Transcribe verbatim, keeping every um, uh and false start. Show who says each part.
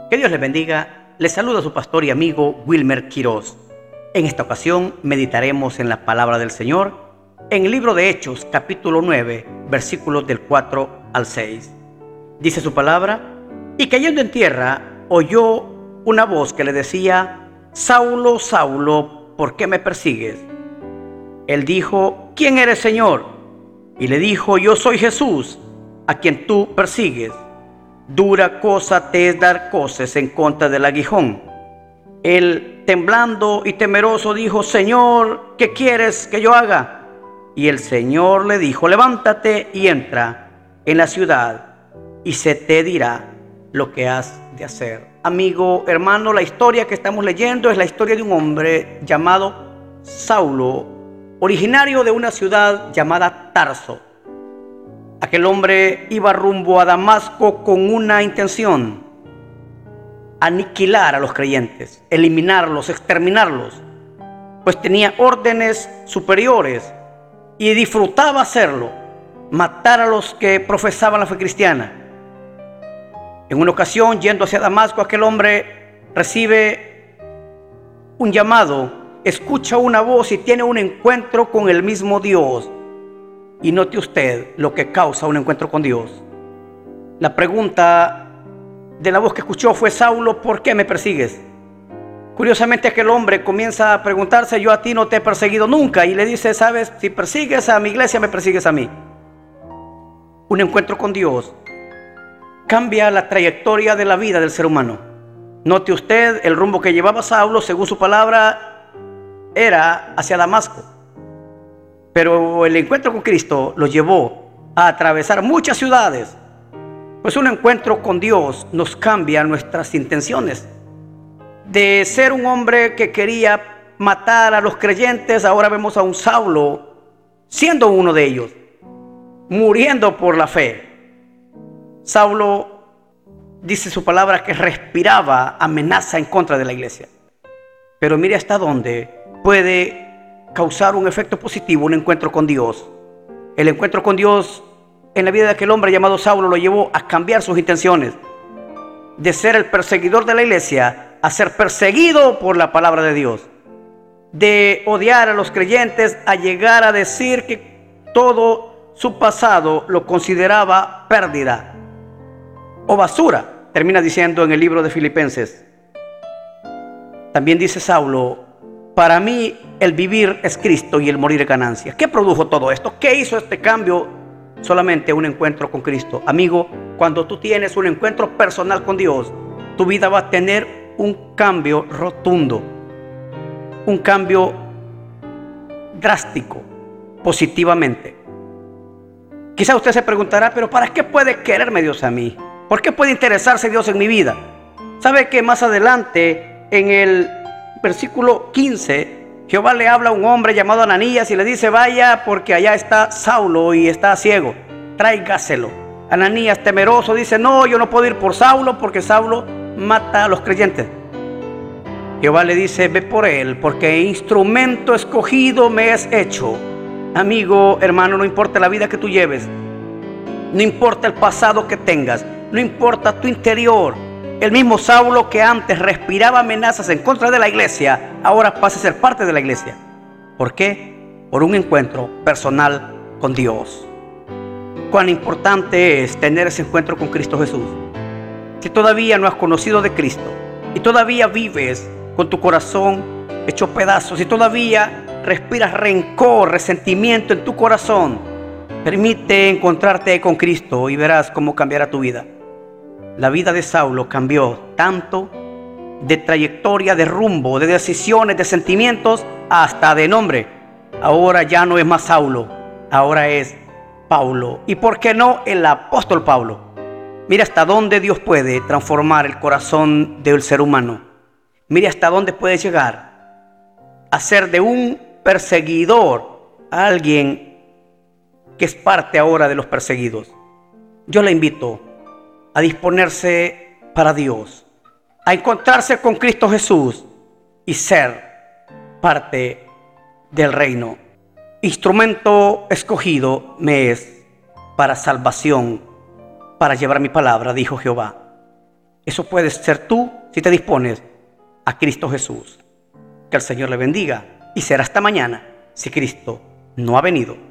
Speaker 1: Que Dios les bendiga. Les saluda su pastor y amigo Wilmer Quiroz. En esta ocasión meditaremos en la palabra del Señor en el libro de Hechos, capítulo nueve, versículos del cuatro al seis. Dice su palabra: y cayendo en tierra, oyó una voz que le decía: Saulo, Saulo, ¿por qué me persigues? Él dijo: ¿quién eres, Señor? Y le dijo: yo soy Jesús, a quien tú persigues. Dura cosa te es dar coces en contra del aguijón. Él, temblando y temeroso, dijo: Señor, ¿qué quieres que yo haga? Y el Señor le dijo: levántate y entra en la ciudad, y se te dirá lo que has de hacer. Amigo, hermano, la historia que estamos leyendo es la historia de un hombre llamado Saulo, originario de una ciudad llamada Tarso. Aquel hombre iba rumbo a Damasco con una intención: aniquilar a los creyentes, eliminarlos, exterminarlos, pues tenía órdenes superiores y disfrutaba hacerlo, matar a los que profesaban la fe cristiana. En una ocasión, yendo hacia Damasco, aquel hombre recibe un llamado, escucha una voz y tiene un encuentro con el mismo Dios. Y note usted lo que causa un encuentro con Dios. La pregunta de la voz que escuchó fue: Saulo, ¿por qué me persigues? Curiosamente, aquel hombre comienza a preguntarse: yo a ti no te he perseguido nunca. Y le dice: sabes, si persigues a mi iglesia, me persigues a mí. Un encuentro con Dios cambia la trayectoria de la vida del ser humano. Note usted, el rumbo que llevaba Saulo, según su palabra, era hacia Damasco. Pero el encuentro con Cristo lo llevó a atravesar muchas ciudades. Pues un encuentro con Dios nos cambia nuestras intenciones. De ser un hombre que quería matar a los creyentes, ahora vemos a un Saulo siendo uno de ellos, muriendo por la fe. Saulo, dice su palabra, que respiraba amenaza en contra de la iglesia. Pero mire hasta dónde puede causar un efecto positivo un encuentro con Dios. El encuentro con Dios en la vida de aquel hombre llamado Saulo lo llevó a cambiar sus intenciones, de ser el perseguidor de la iglesia a ser perseguido por la palabra de Dios, de odiar a los creyentes a llegar a decir que todo su pasado lo consideraba pérdida o basura. Termina diciendo en el libro de Filipenses. También dice Saulo: para mí el vivir es Cristo y el morir es ganancia. ¿Qué produjo todo esto? ¿Qué hizo este cambio? Solamente un encuentro con Cristo. Amigo, cuando tú tienes un encuentro personal con Dios, tu vida va a tener un cambio rotundo, un cambio drástico, positivamente. Quizá usted se preguntará: pero ¿para qué puede quererme Dios a mí? ¿Por qué puede interesarse Dios en mi vida? ¿Sabe que más adelante, en el versículo quince, Jehová le habla a un hombre llamado Ananías y le dice: vaya, porque allá está Saulo y está ciego, tráigaselo? Ananías, temeroso, dice: no, yo no puedo ir por Saulo, porque Saulo mata a los creyentes. Jehová le dice: ve por él, porque instrumento escogido me es hecho. Amigo, hermano, no importa la vida que tú lleves, no importa el pasado que tengas, no importa tu interior. El mismo Saulo que antes respiraba amenazas en contra de la iglesia, ahora pasa a ser parte de la iglesia. ¿Por qué? Por un encuentro personal con Dios. Cuán importante es tener ese encuentro con Cristo Jesús. Si todavía no has conocido de Cristo y todavía vives con tu corazón hecho pedazos, si todavía respiras rencor, resentimiento en tu corazón, permite encontrarte con Cristo y verás cómo cambiará tu vida. La vida de Saulo cambió tanto de trayectoria, de rumbo, de decisiones, de sentimientos, hasta de nombre. Ahora ya no es más Saulo, ahora es Pablo. ¿Y por qué no el apóstol Pablo? Mira hasta dónde Dios puede transformar el corazón del ser humano. Mira hasta dónde puede llegar a ser de un perseguidor a alguien que es parte ahora de los perseguidos. Yo le invito a disponerse para Dios, a encontrarse con Cristo Jesús y ser parte del reino. Instrumento escogido me es para salvación, para llevar mi palabra, dijo Jehová. Eso puedes ser tú si te dispones a Cristo Jesús. Que el Señor le bendiga y será hasta mañana si Cristo no ha venido.